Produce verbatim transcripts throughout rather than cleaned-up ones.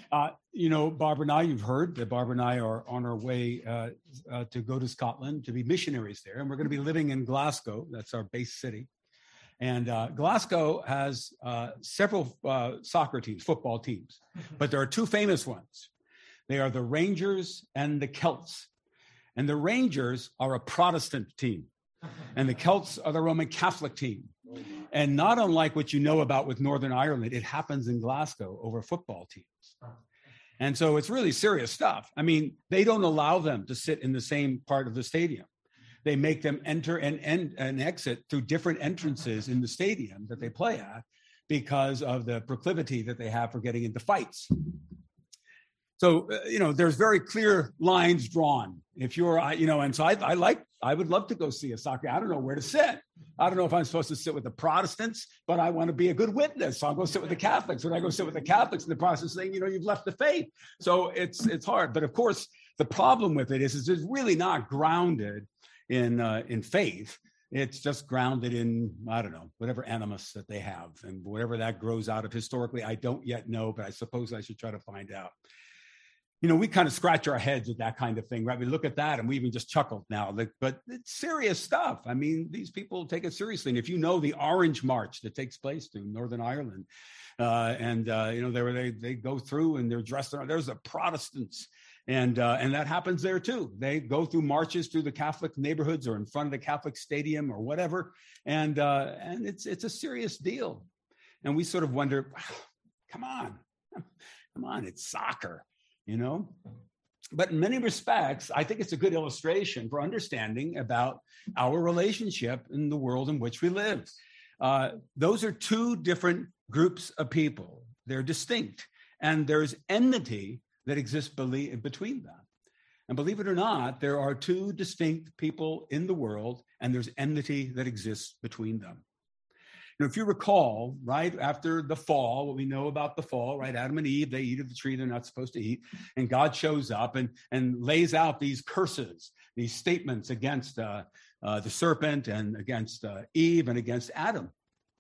Uh, you know, Barbara and I, you've heard that Barbara and I are on our way uh, uh, to go to Scotland to be missionaries there. And we're going to be living in Glasgow. That's our base city. And uh, Glasgow has uh, several uh, soccer teams, football teams, but there are two famous ones. They are the Rangers and the Celts. And the Rangers are a Protestant team, and the Celts are the Roman Catholic team. And not unlike what you know about with Northern Ireland, it happens in Glasgow over football teams. And so it's really serious stuff. I mean, they don't allow them to sit in the same part of the stadium. They make them enter and, and, and exit through different entrances in the stadium that they play at because of the proclivity that they have for getting into fights. So, uh, you know, there's very clear lines drawn. If you're, uh, you know, and so I, I like, I would love to go see a soccer. I don't know where to sit. I don't know if I'm supposed to sit with the Protestants, but I want to be a good witness. So I'll go sit with the Catholics. When I go sit with the Catholics, and the Protestants saying, you know, you've left the faith. So it's it's hard. But of course, the problem with it is, is it's really not grounded in uh, in faith. It's just grounded in, I don't know, whatever animus that they have, and whatever that grows out of historically, I don't yet know, but I suppose I should try to find out. You know, we kind of scratch our heads at that kind of thing, right? We look at that and we even just chuckled now, like, but it's serious stuff. I mean, these people take it seriously. And if you know the Orange March that takes place through Northern Ireland, uh, and, uh, you know, they, they they go through and they're dressed, there's the Protestants. And uh, and that happens there too. They go through marches through the Catholic neighborhoods or in front of the Catholic stadium or whatever. And uh, and it's it's a serious deal. And we sort of wonder, come on, come on, it's soccer. You know, but in many respects, I think it's a good illustration for understanding about our relationship in the world in which we live. Uh, those are two different groups of people. They're distinct, and there's enmity that exists between them. And believe it or not, there are two distinct people in the world, and there's enmity that exists between them. You know, if you recall, right, after the fall, what we know about the fall, right, Adam and Eve, they eat of the tree they're not supposed to eat, and God shows up and, and lays out these curses, these statements against uh, uh, the serpent and against uh, Eve and against Adam.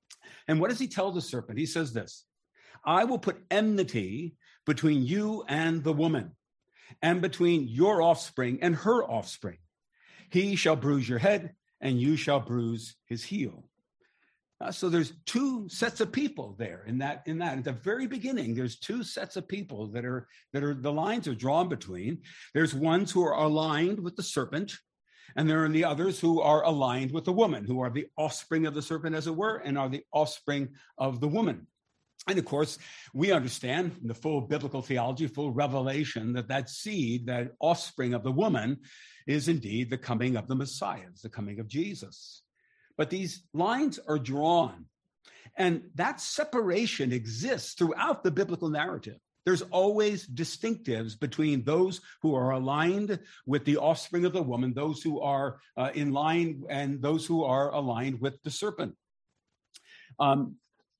And what does he tell the serpent? He says this, I will put enmity between you and the woman, and between your offspring and her offspring. He shall bruise your head, and you shall bruise his heel. Uh, so there's two sets of people there in that, in that, at the very beginning, there's two sets of people that are, that are, the lines are drawn between. There's ones who are aligned with the serpent, and there are the others who are aligned with the woman, who are the offspring of the serpent, as it were, and are the offspring of the woman. And of course, we understand in the full biblical theology, full revelation, that that seed, that offspring of the woman, is indeed the coming of the Messiah, it's the coming of Jesus. But these lines are drawn, and that separation exists throughout the biblical narrative. There's always distinctives between those who are aligned with the offspring of the woman, those who are uh, in line, and those who are aligned with the serpent. Um,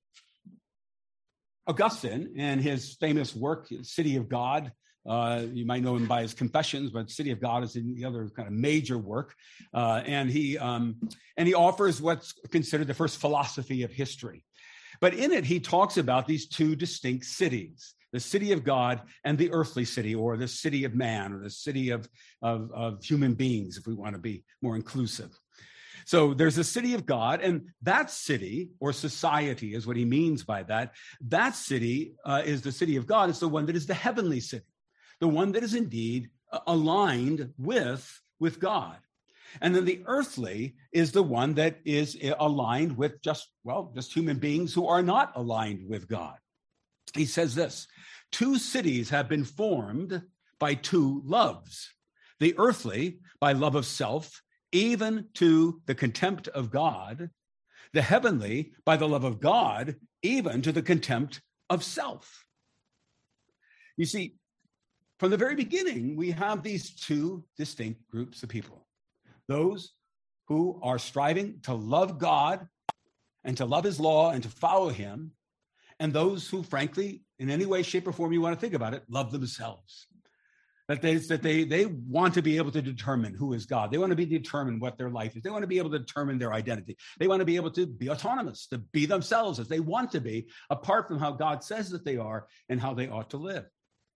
Augustine, in his famous work, City of God, Uh, you might know him by his Confessions, but City of God is in the other kind of major work. Uh, and he um, and he offers what's considered the first philosophy of history. But in it, he talks about these two distinct cities, the city of God and the earthly city, or the city of man, or the city of, of, of human beings, if we want to be more inclusive. So there's a city of God, and that city, or society is what he means by that. That city uh, is the city of God. It's the one that is the heavenly city, the one that is indeed aligned with, with God. And then the earthly is the one that is aligned with just, well, just human beings who are not aligned with God. He says this, two cities have been formed by two loves. The earthly by love of self, even to the contempt of God. The heavenly by the love of God, even to the contempt of self. You see, from the very beginning, we have these two distinct groups of people. Those who are striving to love God and to love his law and to follow him, and those who, frankly, in any way, shape, or form you want to think about it, love themselves. That they, that they, they want to be able to determine who is God. They want to be determined what their life is. They want to be able to determine their identity. They want to be able to be autonomous, to be themselves as they want to be, apart from how God says that they are and how they ought to live.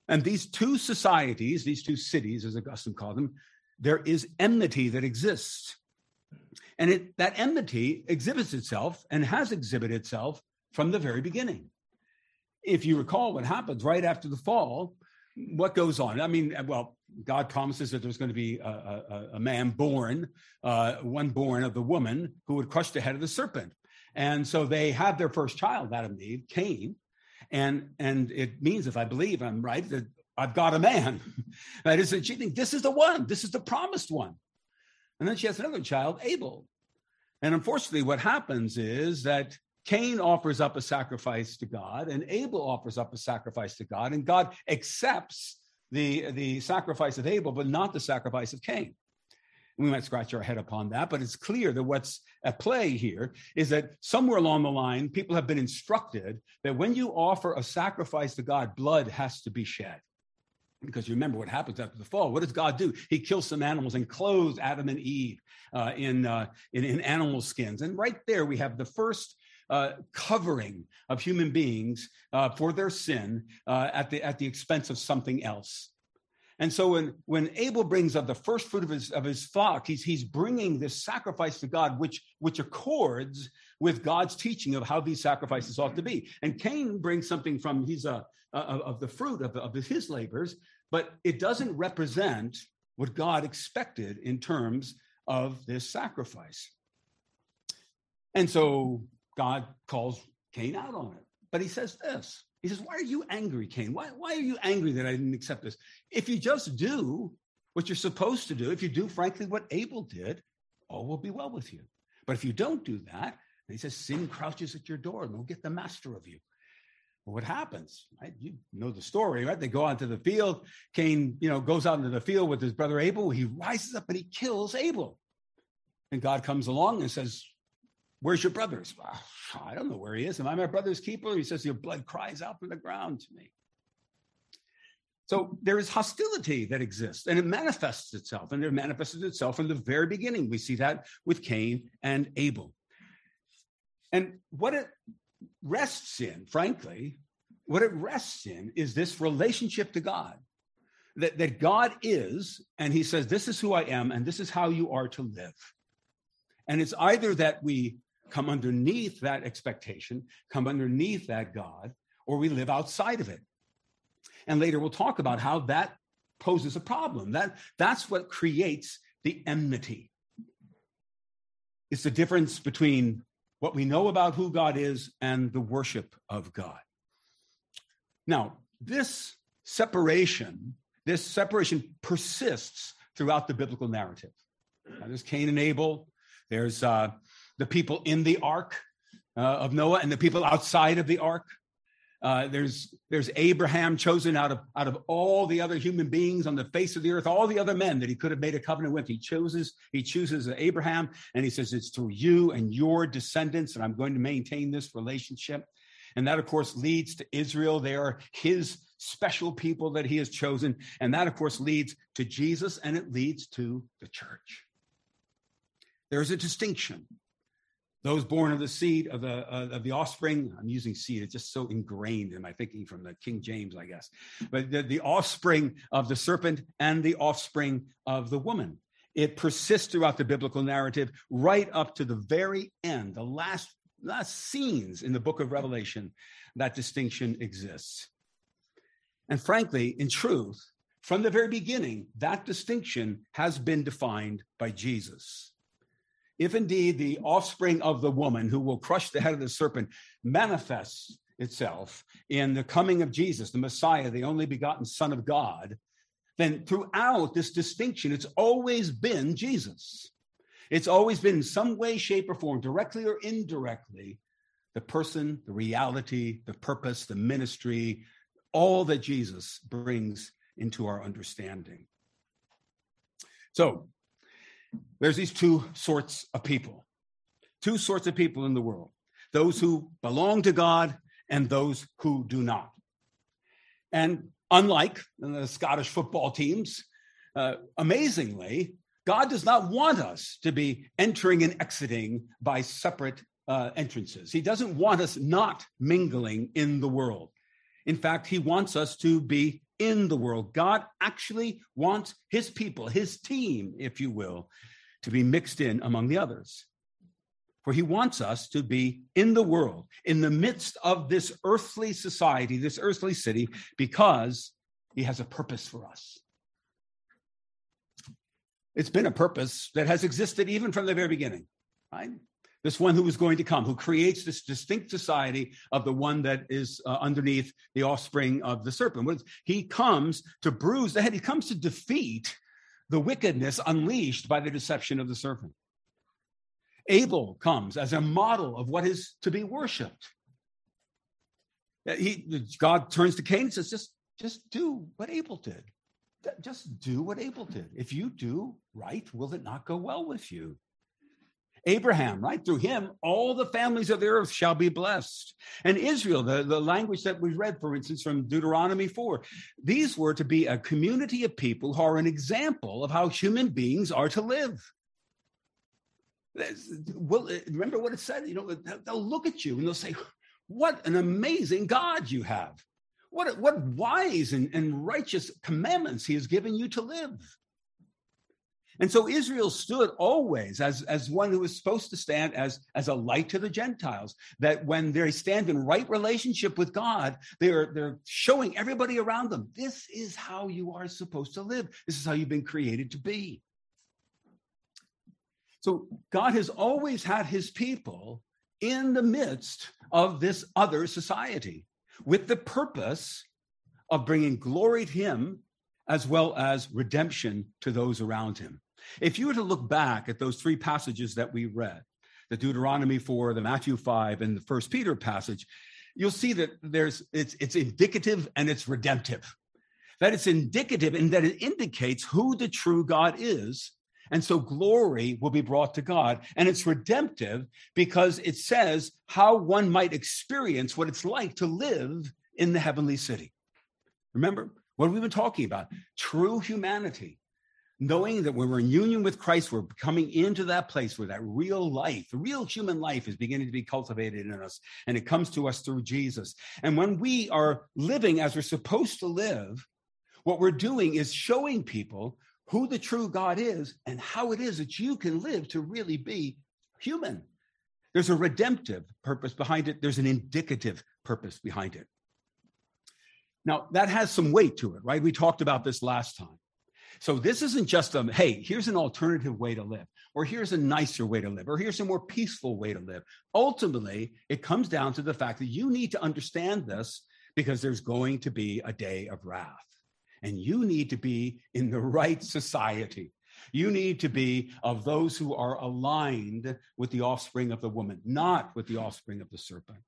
And these two societies, these two cities, as Augustine called them, there is enmity that exists. And it, that enmity exhibits itself and has exhibited itself from the very beginning. If you recall what happens right after the fall, what goes on? I mean, well, God promises that there's going to be a, a, a man born, uh, one born of the woman who would crush the head of the serpent. And so they have their first child, Adam and Eve, Cain. And, and it means, if I believe I'm right, that I've got a man. That is, that she thinks this is the one, this is the promised one. And then she has another child, Abel. And unfortunately, what happens is that Cain offers up a sacrifice to God, and Abel offers up a sacrifice to God, and God accepts the, the sacrifice of Abel, but not the sacrifice of Cain. We might scratch our head upon that, but it's clear that what's at play here is that somewhere along the line, people have been instructed that when you offer a sacrifice to God, blood has to be shed. Because you remember what happens after the fall. What does God do? He kills some animals and clothes Adam and Eve uh, in, uh, in, in animal skins. And right there we have the first uh, covering of human beings uh, for their sin uh, at the at the expense of something else. And so when, when Abel brings up the first fruit of his of his flock, he's he's bringing this sacrifice to God, which which accords with God's teaching of how these sacrifices ought to be. And Cain brings something from he's a uh, of the fruit of, of his labors, but it doesn't represent what God expected in terms of this sacrifice. And so God calls Cain out on it. But he says this. He says, why are you angry, Cain? Why, why are you angry that I didn't accept this? If you just do what you're supposed to do, if you do, frankly, what Abel did, all will be well with you. But if you don't do that, he says, sin crouches at your door and will get the master of you. Well, what happens, right? You know the story, right? They go out to the field. Cain, you know, goes out into the field with his brother Abel. He rises up and he kills Abel. And God comes along and says, where's your brothers? Well, I don't know where he is. Am I my brother's keeper? He says, your blood cries out from the ground to me. So there is hostility that exists, and it manifests itself, and it manifested itself from the very beginning. We see that with Cain and Abel. And what it rests in, frankly, what it rests in is this relationship to God, that, that God is, and he says, this is who I am, and this is how you are to live. And it's either that we come underneath that expectation, come underneath that God, or we live outside of it. And later we'll talk about how that poses a problem. That, that's what creates the enmity. It's the difference between what we know about who God is and the worship of God. Now, this separation, this separation persists throughout the biblical narrative. Now, there's Cain and Abel. There's uh, the people in the ark uh, of Noah and the people outside of the ark. Uh, there's there's Abraham chosen out of out of all the other human beings on the face of the earth, all the other men that he could have made a covenant with. He chooses he chooses Abraham, and he says, it's through you and your descendants, and I'm going to maintain this relationship. And that, of course, leads to Israel. They are his special people that he has chosen. And that, of course, leads to Jesus, and it leads to the church. There's a distinction. Those born of the seed of the uh, of the offspring, I'm using seed, it's just so ingrained in my thinking from the King James, I guess. But the, the offspring of the serpent and the offspring of the woman. It persists throughout the biblical narrative right up to the very end, the last, last scenes in the book of Revelation, that distinction exists. And frankly, in truth, from the very beginning, that distinction has been defined by Jesus. If indeed the offspring of the woman who will crush the head of the serpent manifests itself in the coming of Jesus, the Messiah, the only begotten Son of God, then throughout this distinction, it's always been Jesus. It's always been in some way, shape, or form, directly or indirectly, the person, the reality, the purpose, the ministry, all that Jesus brings into our understanding. So, there's these two sorts of people, two sorts of people in the world, those who belong to God and those who do not. And unlike the Scottish football teams, uh, amazingly, God does not want us to be entering and exiting by separate uh, entrances. He doesn't want us not mingling in the world. In fact, he wants us to be in the world. God actually wants his people, his team, if you will, to be mixed in among the others. For he wants us to be in the world, in the midst of this earthly society, this earthly city, because he has a purpose for us. It's been a purpose that has existed even from the very beginning, right? This one who is going to come, who creates this distinct society of the one that is uh, underneath the offspring of the serpent. He comes to bruise the head. He comes to defeat the wickedness unleashed by the deception of the serpent. Abel comes as a model of what is to be worshipped. He, God turns to Cain and says, just, just do what Abel did. Just do what Abel did. If you do right, will it not go well with you? Abraham, right? Through him, all the families of the earth shall be blessed. And Israel, the, the language that we read, for instance, from Deuteronomy four, these were to be a community of people who are an example of how human beings are to live. Well, remember what it said? You know, they'll look at you and they'll say, what an amazing God you have. What, what wise and, and righteous commandments he has given you to live. And so Israel stood always as, as one who was supposed to stand as, as a light to the Gentiles, that when they stand in right relationship with God, they're, they're showing everybody around them, this is how you are supposed to live. This is how you've been created to be. So God has always had his people in the midst of this other society with the purpose of bringing glory to him as well as redemption to those around him. If you were to look back at those three passages that we read, the Deuteronomy four, the Matthew five, and the First Peter passage, you'll see that there's it's, it's indicative and it's redemptive. That it's indicative in that it indicates who the true God is. And so glory will be brought to God. And it's redemptive because it says how one might experience what it's like to live in the heavenly city. Remember, what have we been talking about? True humanity. Knowing that when we're in union with Christ, we're coming into that place where that real life, the real human life is beginning to be cultivated in us. And it comes to us through Jesus. And when we are living as we're supposed to live, what we're doing is showing people who the true God is and how it is that you can live to really be human. There's a redemptive purpose behind it. There's an indicative purpose behind it. Now, that has some weight to it, right? We talked about this last time. So this isn't just a, hey, here's an alternative way to live, or here's a nicer way to live, or here's a more peaceful way to live. Ultimately, it comes down to the fact that you need to understand this because there's going to be a day of wrath. And you need to be in the right society. You need to be of those who are aligned with the offspring of the woman, not with the offspring of the serpent.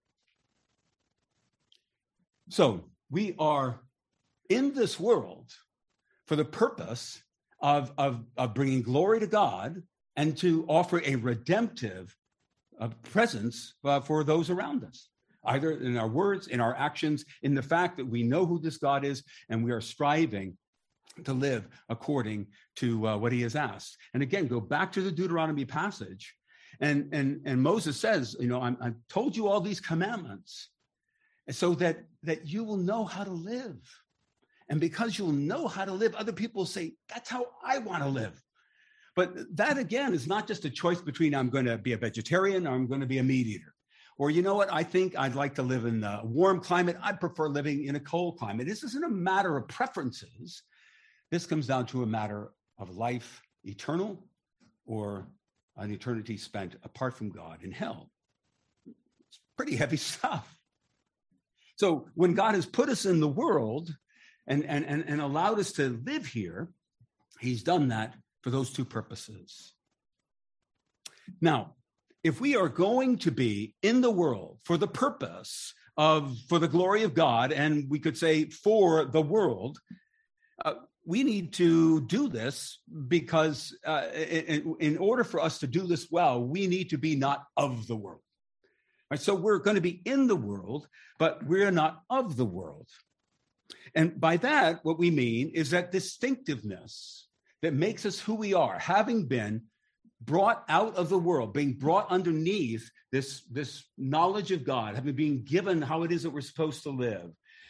So we are in this world for the purpose of, of, of bringing glory to God and to offer a redemptive uh, presence uh, for those around us, either in our words, in our actions, in the fact that we know who this God is and we are striving to live according to uh, what he has asked. And again, go back to the Deuteronomy passage. And, and, and Moses says, you know, I'm, I've told you all these commandments so that, that you will know how to live. And because you'll know how to live, other people will say, that's how I want to live. But that, again, is not just a choice between I'm going to be a vegetarian or I'm going to be a meat eater. Or, you know what, I think I'd like to live in a warm climate. I prefer living in a cold climate. This isn't a matter of preferences. This comes down to a matter of life eternal or an eternity spent apart from God in hell. It's pretty heavy stuff. So when God has put us in the world and, and, and, and allowed us to live here, he's done that for those two purposes. Now, if we are going to be in the world for the purpose of, for the glory of God, and we could say for the world, uh, we need to do this because uh, in, in order for us to do this well, we need to be not of the world. Right? So we're going to be in the world, but we're not of the world. And by that, what we mean is that distinctiveness that makes us who we are, having been brought out of the world, being brought underneath this, this knowledge of God, having been given how it is that we're supposed to live.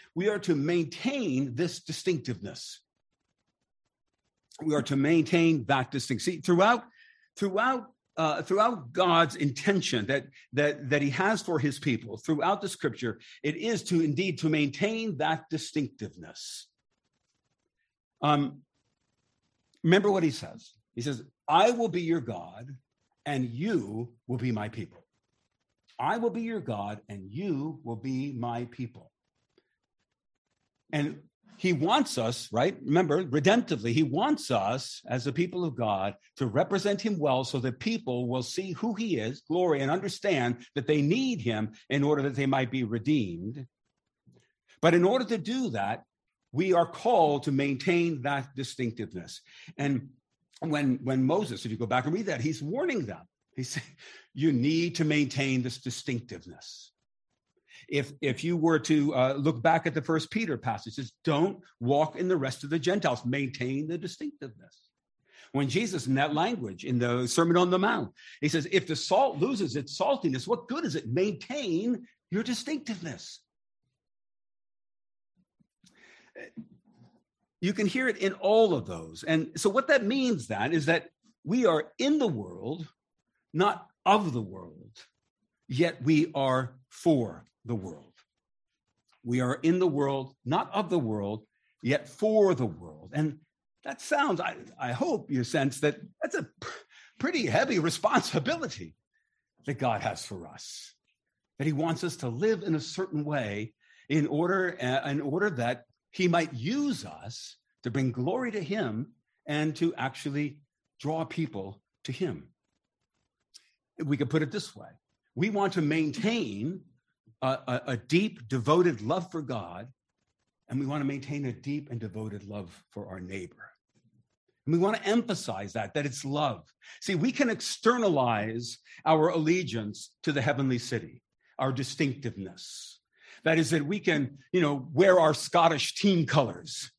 we are to maintain this distinctiveness. We are to maintain that distinct. See, throughout, throughout, uh, throughout God's intention that that that He has for His people, throughout the Scripture, it is to indeed to maintain that distinctiveness. Um, remember what He says. He says, "I will be your God, and you will be my people. I will be your God, and you will be my people." And He wants us, right? Remember, redemptively, He wants us as the people of God to represent Him well so that people will see who He is, glory, and understand that they need Him in order that they might be redeemed. But in order to do that, we are called to maintain that distinctiveness. And when, when Moses, if you go back and read that, he's warning them. He said, you need to maintain this distinctiveness. If, if you were to uh, look back at the First Peter passage, it says, don't walk in the rest of the Gentiles, maintain the distinctiveness. When Jesus, in that language, in the Sermon on the Mount, he says, if the salt loses its saltiness, what good is it? Maintain your distinctiveness. You can hear it in all of those. And so what that means then is that we are in the world, not of the world, yet we are for the world. We are in the world, not of the world, yet for the world. And that sounds, I, I hope you sense that that's a p- pretty heavy responsibility that God has for us, that He wants us to live in a certain way in order, uh, in order that He might use us to bring glory to Him and to actually draw people to Him. We could put it this way. We want to maintain a, a, a deep, devoted love for God, and we want to maintain a deep and devoted love for our neighbor. And we want to emphasize that, that it's love. See, we can externalize our allegiance to the heavenly city, our distinctiveness. That is that we can, you know, wear our Scottish team colors.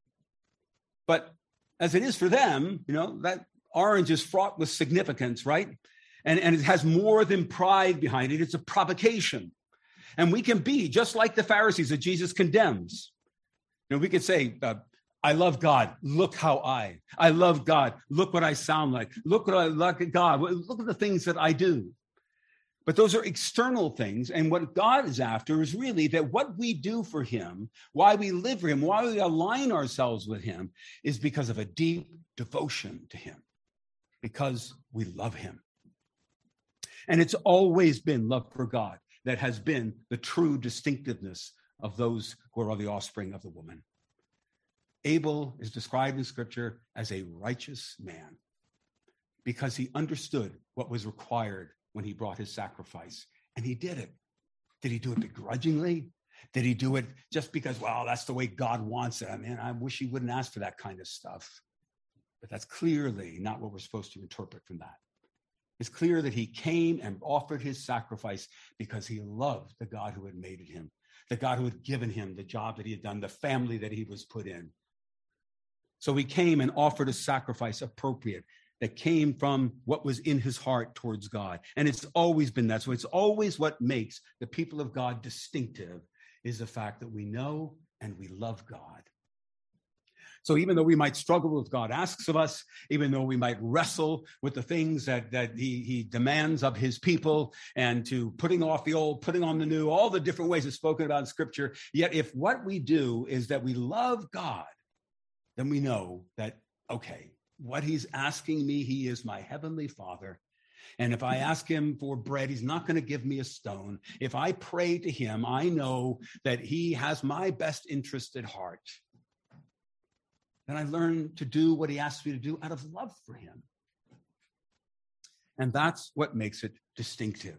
But as it is for them, you know, that orange is fraught with significance, right? And, and it has more than pride behind it. It's a provocation. And we can be just like the Pharisees that Jesus condemns. You know, we could say, uh, I love God. Look how I, I love God. Look what I sound like. Look what I look at God. Look at the things that I do. But those are external things. And what God is after is really that what we do for Him, why we live for Him, why we align ourselves with Him, is because of a deep devotion to Him, because we love Him. And it's always been love for God that has been the true distinctiveness of those who are the offspring of the woman. Abel is described in Scripture as a righteous man because he understood what was required when he brought his sacrifice, and he did it. Did he do it begrudgingly? Did he do it just because, well, that's the way God wants it? I mean, I wish he wouldn't ask for that kind of stuff. But that's clearly not what we're supposed to interpret from that. It's clear that he came and offered his sacrifice because he loved the God who had made him, the God who had given him the job that he had done, the family that he was put in. So he came and offered a sacrifice appropriate that came from what was in his heart towards God. And it's always been that. So it's always what makes the people of God distinctive is the fact that we know and we love God. So even though we might struggle with what God asks of us, even though we might wrestle with the things that, that he, he demands of his people and to putting off the old, putting on the new, all the different ways it's spoken about in Scripture, yet if what we do is that we love God, then we know that, okay, what he's asking me, he is my heavenly Father. And if I ask him for bread, he's not going to give me a stone. If I pray to him, I know that he has my best interest at heart. And I learn to do what he asks me to do out of love for him. And that's what makes it distinctive.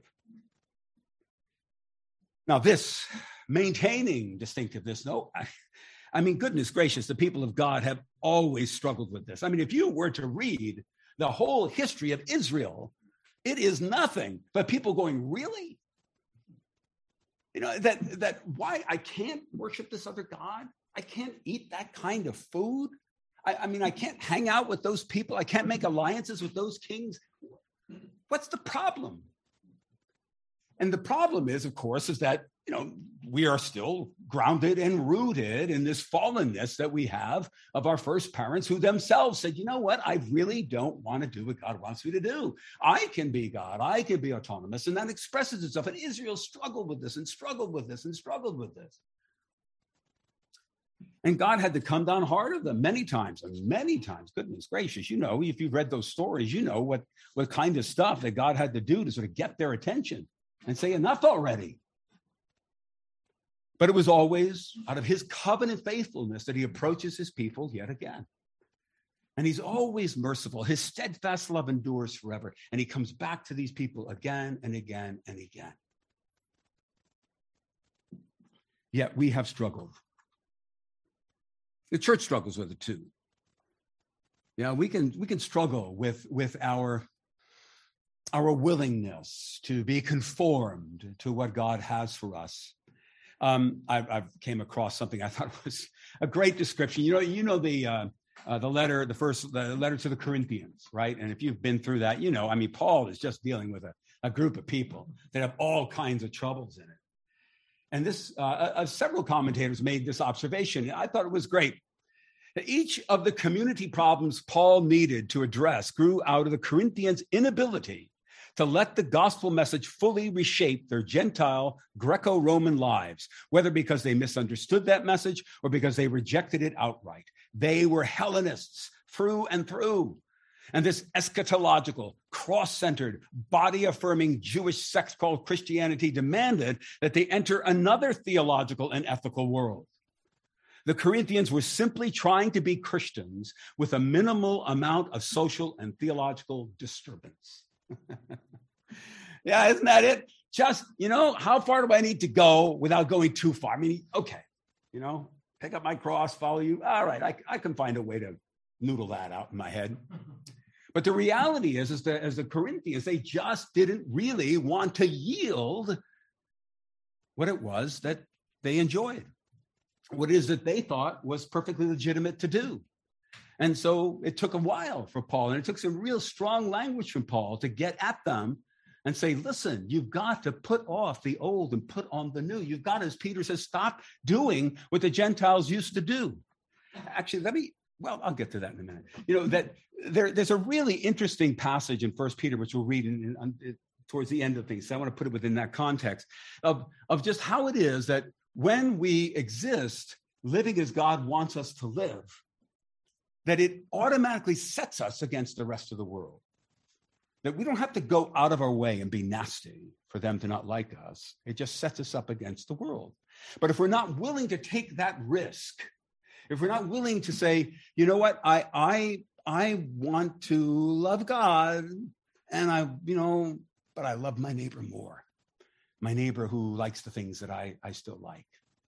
Now, this maintaining distinctiveness, no, I, I mean, goodness gracious, the people of God have always struggled with this. I mean, if you were to read the whole history of Israel, it is nothing but people going, really? You know, that, that why I can't worship this other God? I can't eat that kind of food. I, I mean, I can't hang out with those people. I can't make alliances with those kings. What's the problem? And the problem is, of course, is that you know, we are still grounded and rooted in this fallenness that we have of our first parents who themselves said, you know what, I really don't want to do what God wants me to do. I can be God. I can be autonomous. And that expresses itself. And Israel struggled with this and struggled with this and struggled with this. And God had to come down hard on them many times and many times. Goodness gracious, you know, if you've read those stories, you know what, what kind of stuff that God had to do to sort of get their attention and say, enough already. But it was always out of his covenant faithfulness that he approaches his people yet again. And he's always merciful. His steadfast love endures forever. And he comes back to these people again and again and again. Yet we have struggled. The church struggles with it too. Yeah, we can we can struggle with, with our, our willingness to be conformed to what God has for us. Um, I, I came across something I thought was a great description. You know, you know the uh, uh, the letter, the first the letter to the Corinthians, right? And if you've been through that, you know, I mean, Paul is just dealing with a, a group of people that have all kinds of troubles in it. And this, uh, uh, several commentators made this observation. I thought it was great. Each of the community problems Paul needed to address grew out of the Corinthians' inability to let the gospel message fully reshape their Gentile Greco-Roman lives, whether because they misunderstood that message or because they rejected it outright. They were Hellenists through and through. And this eschatological, cross-centered, body-affirming Jewish sect called Christianity demanded that they enter another theological and ethical world. The Corinthians were simply trying to be Christians with a minimal amount of social and theological disturbance. Yeah, isn't that it? Just, you know, how far do I need to go without going too far? I mean, okay, you know, pick up my cross, follow you. All right, I, I can find a way to noodle that out in my head. But the reality is, is that as the Corinthians, they just didn't really want to yield what it was that they enjoyed, what it is that they thought was perfectly legitimate to do. And so it took a while for Paul, and it took some real strong language from Paul to get at them and say, listen, you've got to put off the old and put on the new. You've got, as Peter says, stop doing what the Gentiles used to do. Actually, let me, well, I'll get to that in a minute. You know, that there, there's a really interesting passage in First Peter, which we'll read in, in, in, towards the end of things. So I want to put it within that context of, of just how it is that when we exist, living as God wants us to live, that it automatically sets us against the rest of the world. That we don't have to go out of our way and be nasty for them to not like us. It just sets us up against the world. But if we're not willing to take that risk, if we're not willing to say, you know what, I I I want to love God, and I, you know, but I love my neighbor more. My neighbor who likes the things that I, I still like.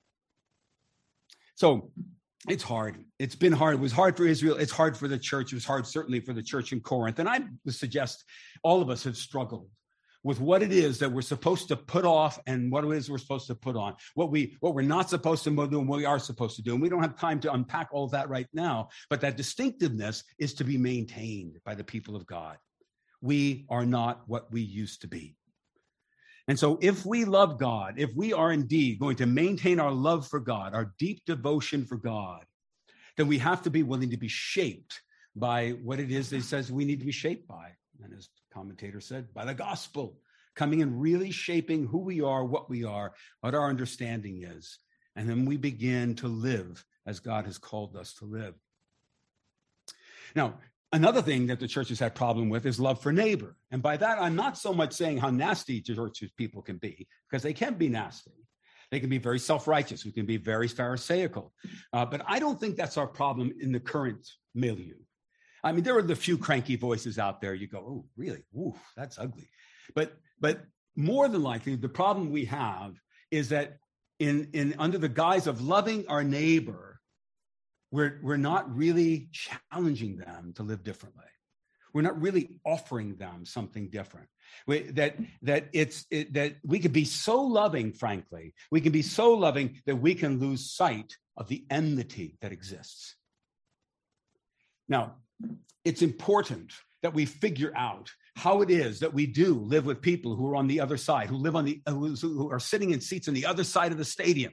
So it's hard. It's been hard. It was hard for Israel. It's hard for the church. It was hard, certainly, for the church in Corinth. And I would suggest all of us have struggled with what it is that we're supposed to put off and what it is we're supposed to put on, what, we, what we're not supposed to do and what we are supposed to do. And we don't have time to unpack all of that right now. But that distinctiveness is to be maintained by the people of God. We are not what we used to be. And so if we love God, if we are indeed going to maintain our love for God, our deep devotion for God, then we have to be willing to be shaped by what it is that he says we need to be shaped by. And as the commentator said, by the gospel, coming and really shaping who we are, what we are, what our understanding is. And then we begin to live as God has called us to live. Now, another thing that the church has had problem with is love for neighbor. And by that, I'm not so much saying how nasty church people can be, because they can be nasty. They can be very self-righteous. We can be very pharisaical. Uh, but I don't think that's our problem in the current milieu. I mean, there are the few cranky voices out there. You go, oh, really? Ooh, that's ugly. But but more than likely, the problem we have is that in, in under the guise of loving our neighbor, We're, we're not really challenging them to live differently. We're not really offering them something different. We, that that it's it, that we can be so loving, frankly, we can be so loving that we can lose sight of the enmity that exists. Now, it's important that we figure out how it is that we do live with people who are on the other side, who live on the, who are sitting in seats on the other side of the stadium.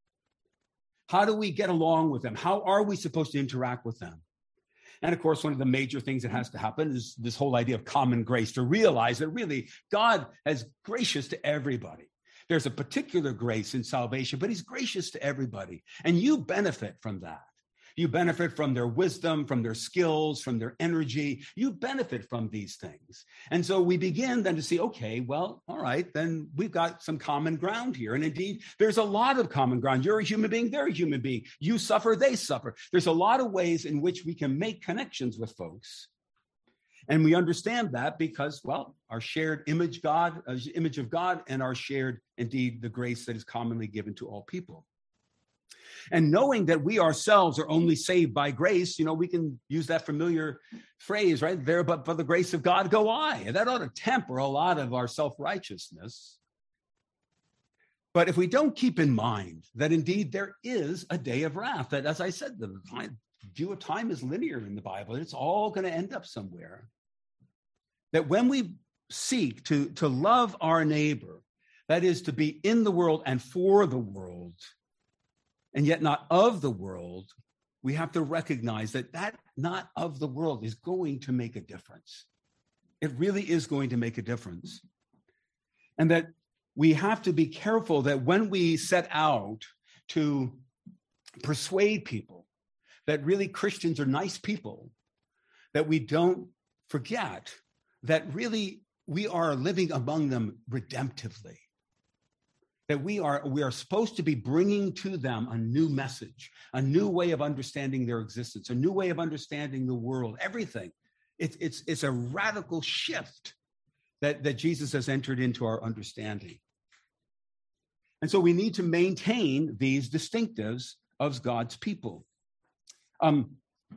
How do we get along with them? How are we supposed to interact with them? And of course, one of the major things that has to happen is this whole idea of common grace, to realize that really God is gracious to everybody. There's a particular grace in salvation, but he's gracious to everybody. And you benefit from that. You benefit from their wisdom, from their skills, from their energy. You benefit from these things. And so we begin then to see, okay, well, all right, then we've got some common ground here. And indeed, there's a lot of common ground. You're a human being, they're a human being. You suffer, they suffer. There's a lot of ways in which we can make connections with folks. And we understand that because, well, our shared image God, uh, image of God, and our shared, indeed, the grace that is commonly given to all people. And knowing that we ourselves are only saved by grace, you know, we can use that familiar phrase, right? There, but by the grace of God go I. And that ought to temper a lot of our self-righteousness. But if we don't keep in mind that indeed there is a day of wrath, that, as I said, the view of time is linear in the Bible. It's all going to end up somewhere. That when we seek to, to love our neighbor, that is to be in the world and for the world, and yet not of the world, we have to recognize that that not of the world is going to make a difference. It really is going to make a difference. And that we have to be careful that when we set out to persuade people that really Christians are nice people, that we don't forget that really we are living among them redemptively. That we are, we are supposed to be bringing to them a new message, a new way of understanding their existence, a new way of understanding the world, everything. It's, it's, it's a radical shift that, that Jesus has entered into our understanding. And so we need to maintain these distinctives of God's people. Um,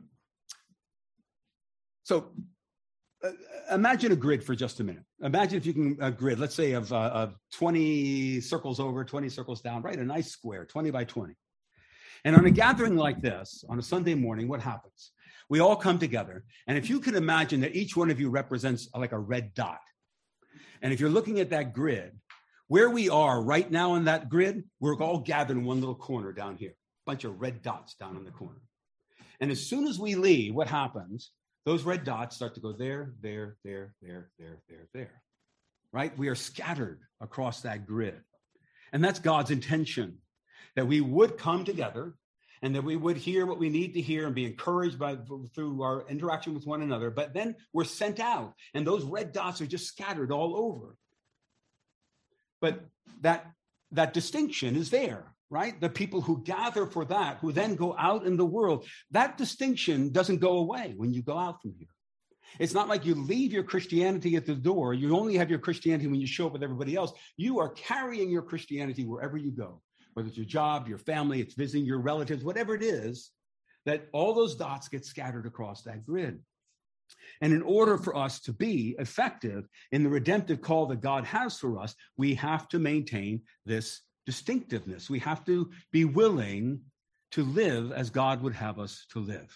so uh, imagine a grid for just a minute. Imagine if you can, a grid, let's say of, uh, of twenty circles over, twenty circles down, right? A nice square, twenty by twenty. And on a gathering like this, on a Sunday morning, what happens? We all come together. And if you can imagine that each one of you represents like a red dot. And if you're looking at that grid, where we are right now on that grid, we're all gathered in one little corner down here, a bunch of red dots down in the corner. And as soon as we leave, what happens? Those red dots start to go there, there, there, there, there, there, there, right? We are scattered across that grid. And that's God's intention, that we would come together and that we would hear what we need to hear and be encouraged by through our interaction with one another. But then we're sent out and those red dots are just scattered all over. But that, that distinction is there. Right? The people who gather for that, who then go out in the world, that distinction doesn't go away when you go out from here. It's not like you leave your Christianity at the door. You only have your Christianity when you show up with everybody else. You are carrying your Christianity wherever you go, whether it's your job, your family, it's visiting your relatives, whatever it is, that all those dots get scattered across that grid. And in order for us to be effective in the redemptive call that God has for us, we have to maintain this distinctiveness. We have to be willing to live as God would have us to live.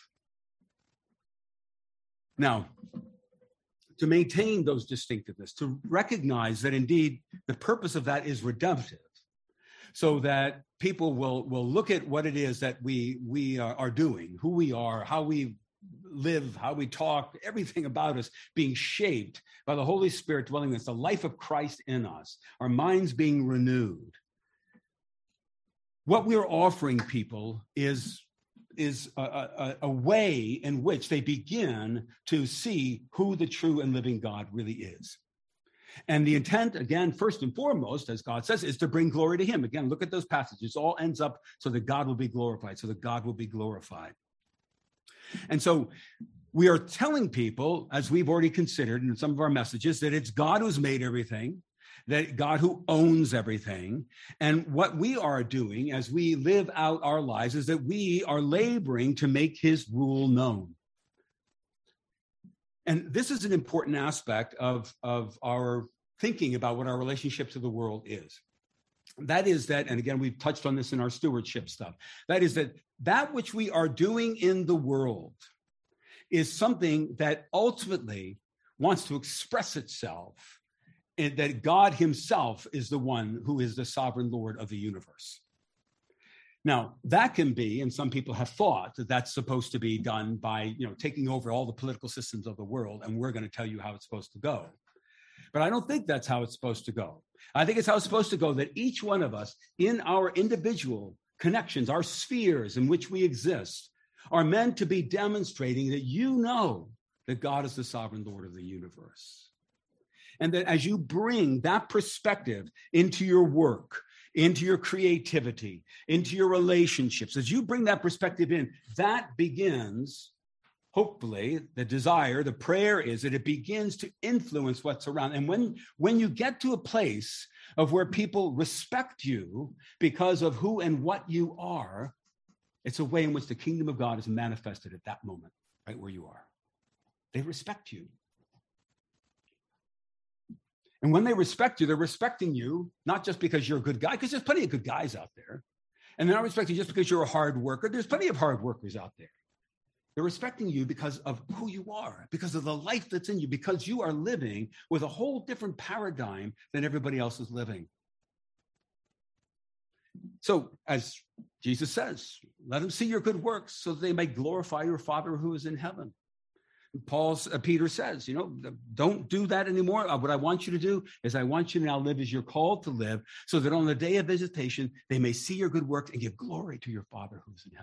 Now, to maintain those distinctiveness, to recognize that indeed the purpose of that is redemptive, so that people will, will look at what it is that we, we are, are doing, who we are, how we live, how we talk, everything about us being shaped by the Holy Spirit dwelling in us, the life of Christ in us, our minds being renewed. What we're offering people is, is a, a, a way in which they begin to see who the true and living God really is. And the intent, again, first and foremost, as God says, is to bring glory to him. Again, look at those passages. It all ends up so that God will be glorified, so that God will be glorified. And so we are telling people, as we've already considered in some of our messages, that it's God who's made everything, that God who owns everything. And what we are doing as we live out our lives is that we are laboring to make his rule known. And this is an important aspect of, of our thinking about what our relationship to the world is. That is that, and again, we've touched on this in our stewardship stuff, that is that that which we are doing in the world is something that ultimately wants to express itself in that God himself is the one who is the sovereign Lord of the universe. Now, that can be, and some people have thought that that's supposed to be done by, you know, taking over all the political systems of the world, and we're going to tell you how it's supposed to go. But I don't think that's how it's supposed to go. I think it's how it's supposed to go, that each one of us in our individual connections, our spheres in which we exist, are meant to be demonstrating that you know that God is the sovereign Lord of the universe. And that as you bring that perspective into your work, into your creativity, into your relationships, as you bring that perspective in, that begins, hopefully, the desire, the prayer is that it begins to influence what's around. And when, when you get to a place of where people respect you because of who and what you are, it's a way in which the kingdom of God is manifested at that moment, right where you are. They respect you. And when they respect you, they're respecting you, not just because you're a good guy, because there's plenty of good guys out there. And they're not respecting you just because you're a hard worker. There's plenty of hard workers out there. They're respecting you because of who you are, because of the life that's in you, because you are living with a whole different paradigm than everybody else is living. So, as Jesus says, let them see your good works so that they may glorify your Father who is in heaven. Paul's uh, Peter says, you know, don't do that anymore. Uh, what I want you to do is I want you to now live as you're called to live, so that on the day of visitation, they may see your good works and give glory to your Father who's in heaven.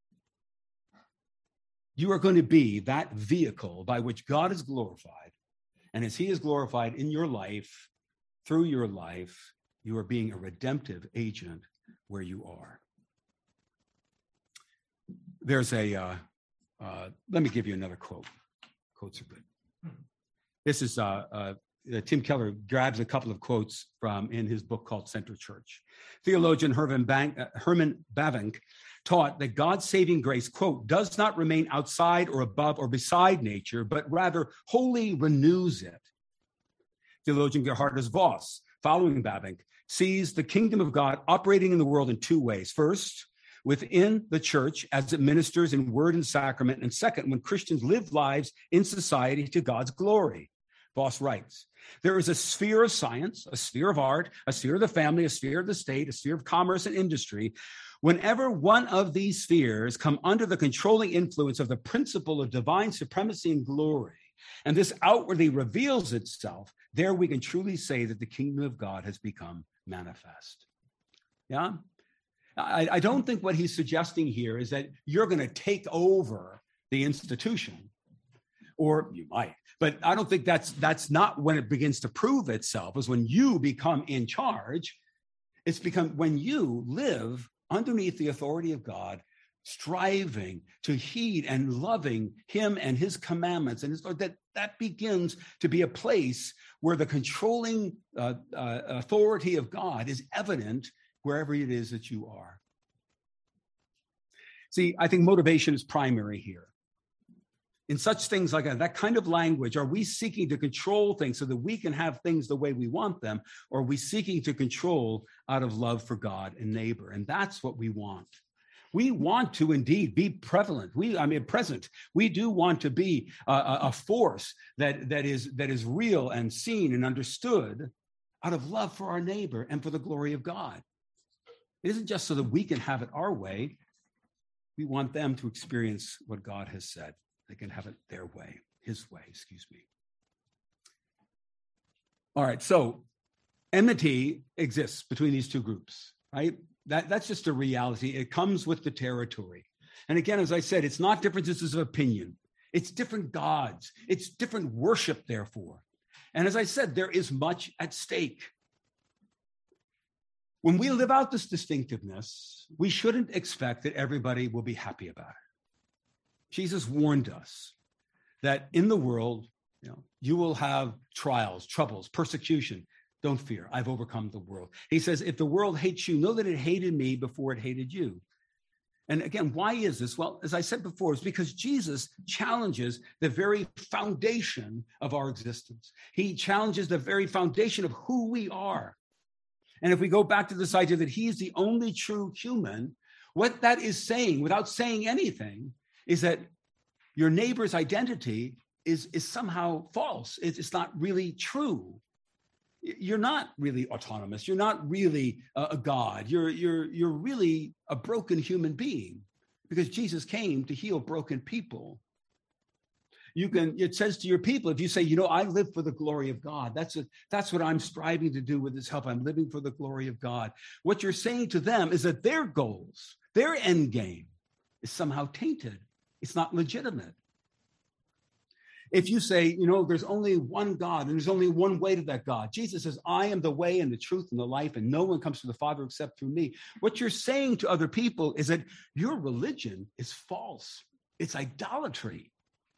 You are going to be that vehicle by which God is glorified. And as he is glorified in your life, through your life, you are being a redemptive agent where you are. There's a, uh, uh, let me give you another quote. Quotes are good. This is, uh, uh, Tim Keller grabs a couple of quotes from in his book called Center Church. Theologian Herman, Bank, uh, Herman Bavinck taught that God's saving grace, quote, does not remain outside or above or beside nature, but rather wholly renews it. Theologian Gerhardus Voss, following Bavinck, sees the kingdom of God operating in the world in two ways. First, within the church as it ministers in word and sacrament, and second, when Christians live lives in society to God's glory. Voss writes, there is a sphere of science, a sphere of art, a sphere of the family, a sphere of the state, a sphere of commerce and industry. Whenever one of these spheres come under the controlling influence of the principle of divine supremacy and glory, and this outwardly reveals itself, there we can truly say that the kingdom of God has become manifest. Yeah? I, I don't think what he's suggesting here is that you're going to take over the institution, or you might, but I don't think that's that's not when it begins to prove itself, is when you become in charge. It's become when you live underneath the authority of God, striving to heed and loving him and his commandments, and his, that that begins to be a place where the controlling uh, uh, authority of God is evident wherever it is that you are. See, I think motivation is primary here. In such things like that, that kind of language, are we seeking to control things so that we can have things the way we want them, or are we seeking to control out of love for God and neighbor? And that's what we want. We want to indeed be prevalent. We, I mean, present. We do want to be a, a force that, that is that is real and seen and understood out of love for our neighbor and for the glory of God. It isn't just so that we can have it our way. We want them to experience what God has said. They can have it their way, his way, excuse me. All right, so enmity exists between these two groups, right? That, that's just a reality. It comes with the territory. And again, as I said, it's not differences of opinion. It's different gods. It's different worship, therefore. And as I said, there is much at stake. When we live out this distinctiveness, we shouldn't expect that everybody will be happy about it. Jesus warned us that in the world, you know, you will have trials, troubles, persecution. Don't fear, I've overcome the world. He says, if the world hates you, know that it hated me before it hated you. And again, why is this? Well, as I said before, it's because Jesus challenges the very foundation of our existence. He challenges the very foundation of who we are. And if we go back to this idea that he is the only true human, what that is saying, without saying anything, is that your neighbor's identity is, is somehow false. It's, it's not really true. You're not really autonomous. You're not really a, a God. You're, you're, you're really a broken human being, because Jesus came to heal broken people. You can, it says to your people, if you say, you know, I live for the glory of God, that's a, that's what I'm striving to do with this help. I'm living for the glory of God. What you're saying to them is that their goals, their end game is somehow tainted. It's not legitimate. If you say, you know, there's only one God and there's only one way to that God. Jesus says, I am the way and the truth and the life, and no one comes to the Father except through me. What you're saying to other people is that your religion is false. It's idolatry.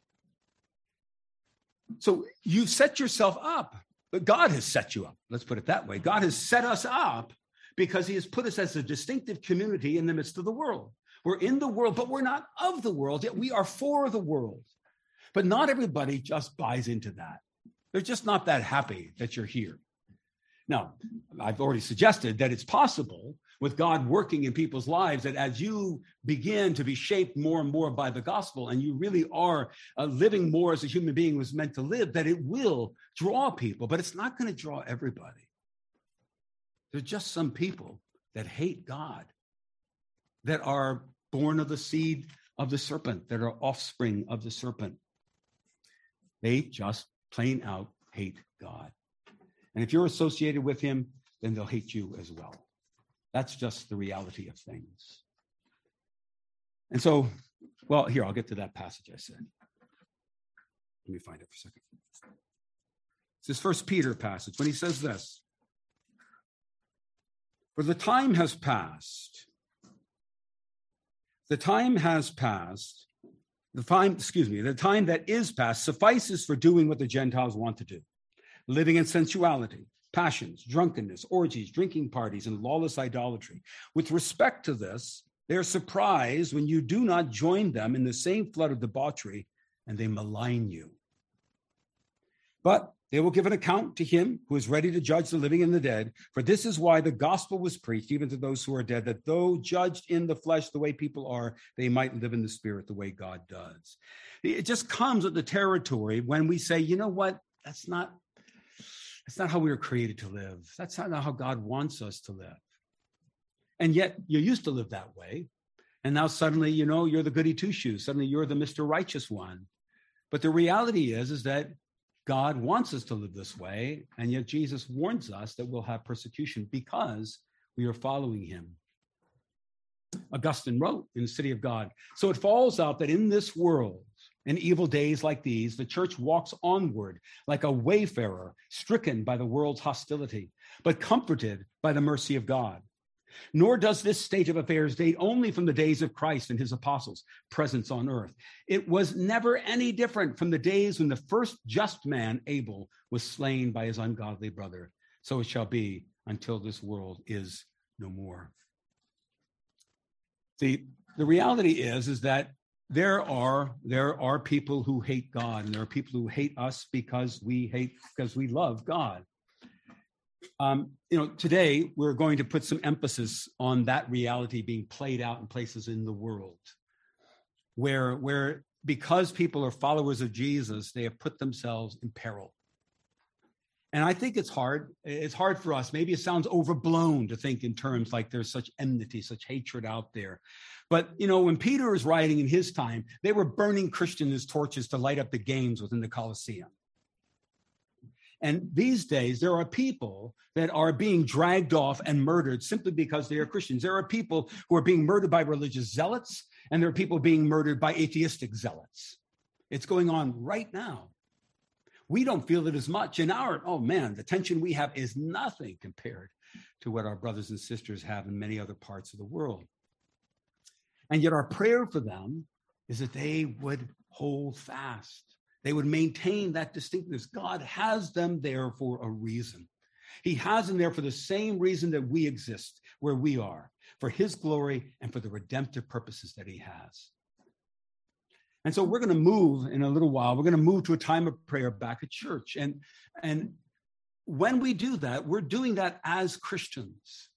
So you've set yourself up, but God has set you up. Let's put it that way. God has set us up because he has put us as a distinctive community in the midst of the world. We're in the world, but we're not of the world, yet we are for the world. But not everybody just buys into that. They're just not that happy that you're here. Now, I've already suggested that it's possible with God working in people's lives that as you begin to be shaped more and more by the gospel, and you really are uh, living more as a human being was meant to live, that it will draw people, but it's not going to draw everybody. There's just some people that hate God, that are born of the seed of the serpent, that are offspring of the serpent. They just plain out hate God. And if you're associated with him, then they'll hate you as well. That's just the reality of things. And so, well, here, I'll get to that passage I said. Let me find it for a second. It's this First Peter passage when he says this. For the time has passed. The time has passed. The time, excuse me, the time that is past suffices for doing what the Gentiles want to do, living in sensuality, passions, drunkenness, orgies, drinking parties, and lawless idolatry. With respect to this, they are surprised when you do not join them in the same flood of debauchery, and they malign you. But they will give an account to him who is ready to judge the living and the dead. For this is why the gospel was preached, even to those who are dead, that though judged in the flesh the way people are, they might live in the spirit the way God does. It just comes with the territory when we say, you know what, that's not, that's not how we were created to live. That's not how God wants us to live. And yet you used to live that way. And now suddenly, you know, you're the goody two-shoes. Suddenly you're the Mister Righteous one. But the reality is, is that God wants us to live this way, and yet Jesus warns us that we'll have persecution because we are following him. Augustine wrote in the City of God, so it falls out that in this world, in evil days like these, the church walks onward like a wayfarer, stricken by the world's hostility, but comforted by the mercy of God. Nor does this state of affairs date only from the days of Christ and his apostles' presence on earth. It was never any different from the days when the first just man, Abel, was slain by his ungodly brother. So it shall be until this world is no more. See, the reality is, is that there are, there are people who hate God, and there are people who hate us because we hate, because we love God. Um, you know, today we're going to put some emphasis on that reality being played out in places in the world where, where because people are followers of Jesus, they have put themselves in peril. And I think it's hard. It's hard for us. Maybe it sounds overblown to think in terms like there's such enmity, such hatred out there. But, you know, when Peter was writing in his time, they were burning Christians as torches to light up the games within the Colosseum. And these days, there are people that are being dragged off and murdered simply because they are Christians. There are people who are being murdered by religious zealots, and there are people being murdered by atheistic zealots. It's going on right now. We don't feel it as much. In our, oh man, the tension we have is nothing compared to what our brothers and sisters have in many other parts of the world. And yet our prayer for them is that they would hold fast. They would maintain that distinctness. God has them there for a reason. He has them there for the same reason that we exist, where we are, for his glory and for the redemptive purposes that he has. And so we're going to move in a little while. We're going to move to a time of prayer back at church. And, and when we do that, we're doing that as Christians.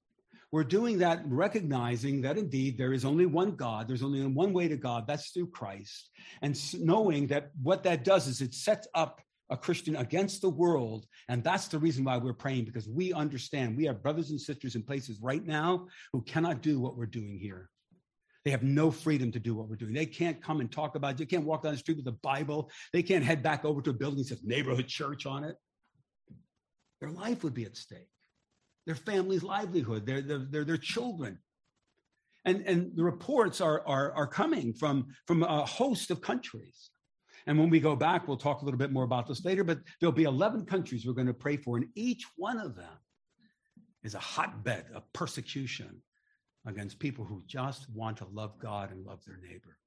we're doing that recognizing that indeed there is only one God. There's only one way to God. That's through Christ. And knowing that what that does is it sets up a Christian against the world. And that's the reason why we're praying, because we understand we have brothers and sisters in places right now who cannot do what we're doing here. They have no freedom to do what we're doing. They can't come and talk about it. They can't walk down the street with the Bible. They can't head back over to a building that says neighborhood church on it. Their life would be at stake. Their family's livelihood, their, their, their, their children. And, and the reports are, are, are coming from, from a host of countries. And when we go back, we'll talk a little bit more about this later, but there'll be eleven countries we're going to pray for, and each one of them is a hotbed of persecution against people who just want to love God and love their neighbor.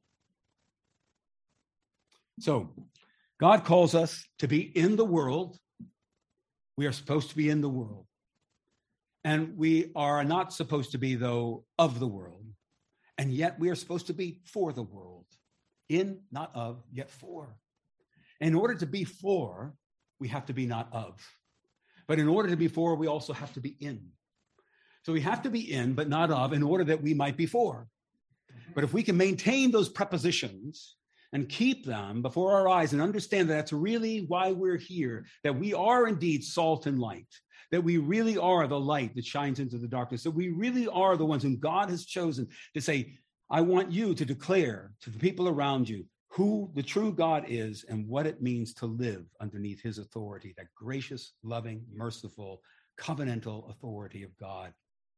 So God calls us to be in the world. We are supposed to be in the world. And we are not supposed to be, though, of the world. And yet we are supposed to be for the world. In, not of, yet for. In order to be for, we have to be not of. But in order to be for, we also have to be in. So we have to be in, but not of, in order that we might be for. But if we can maintain those prepositions and keep them before our eyes and understand that that's really why we're here, that we are indeed salt and light, that we really are the light that shines into the darkness, that we really are the ones whom God has chosen to say, I want you to declare to the people around you who the true God is and what it means to live underneath his authority, that gracious, loving, merciful, covenantal authority of God.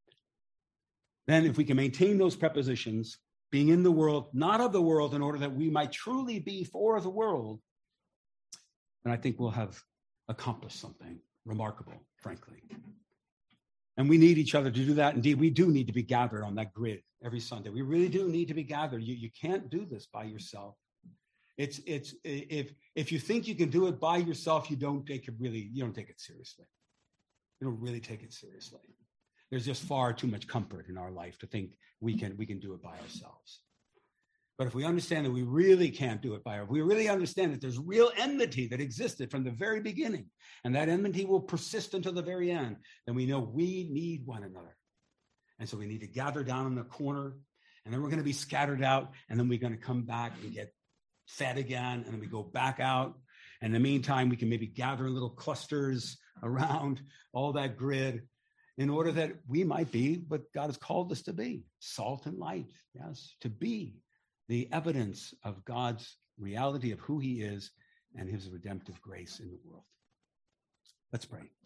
Then if we can maintain those prepositions, being in the world, not of the world, in order that we might truly be for the world, then I think we'll have accomplished something remarkable, frankly. And we need each other to do that. Indeed, we do need to be gathered on that grid every Sunday. We really do need to be gathered. You, you can't do this by yourself. It's it's if if you think you can do it by yourself, you don't take it really, you don't take it seriously. You don't really take it seriously. There's just far too much comfort in our life to think we can we can do it by ourselves. But if we understand that we really can't do it by ourselves, we really understand that there's real enmity that existed from the very beginning, and that enmity will persist until the very end, then we know we need one another. And so we need to gather down in the corner, and then we're going to be scattered out, and then we're going to come back and get fed again, and then we go back out. And in the meantime, we can maybe gather in little clusters around all that grid in order that we might be what God has called us to be, salt and light, yes, to be the evidence of God's reality of who he is and his redemptive grace in the world. Let's pray.